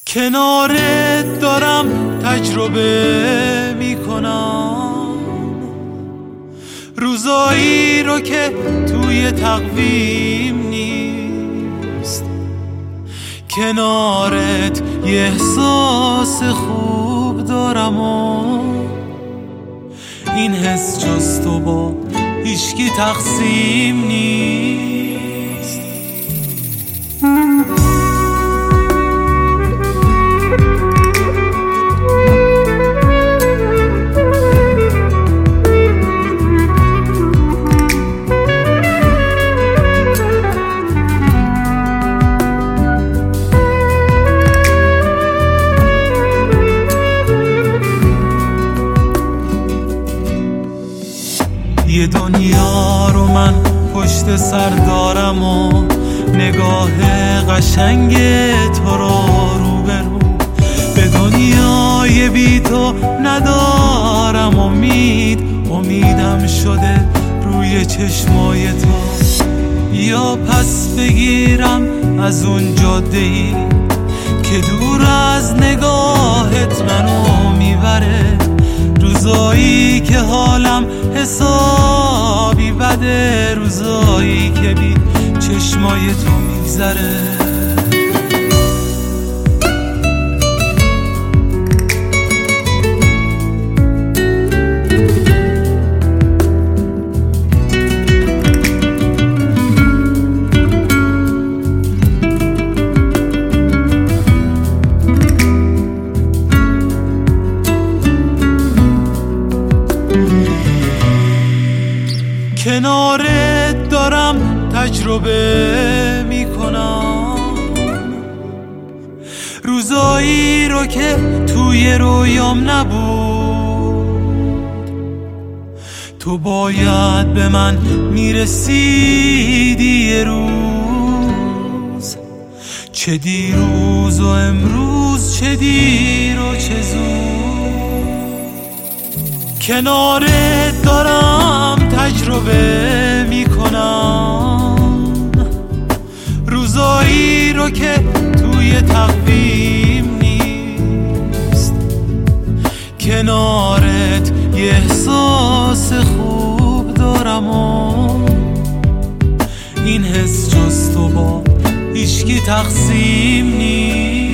کنارت دارم تجربه میکنم روزایی رو که توی تقویم نیست. کنارت یه احساس خوب دارم و این حس جز تو با هیچکی تقسیم نیست. یه دنیا رو من پشت سر دارم و نگاه قشنگ تو رو روبرو. به دنیای بی تو ندارم امیدم شده روی چشمای تو. یا پس بگیرم از اون جاده‌ای که دور از نگاهت منو میبره، روزایی که حالم حسابی بده، روزایی که بی چشمای تو میگذره. کنارت دارم تجربه میکنم روزایی رو که توی رویام نبود. تو باید به من میرسیدی یه روز، چه دیروز و امروز، چه دیر و چه زود. کنارت دارم تجربه میکنم روزایی رو که توی تقویم نیست. کنارت یه احساس خوب دارم و این حس جز تو با هیچکی تقسیم نیست.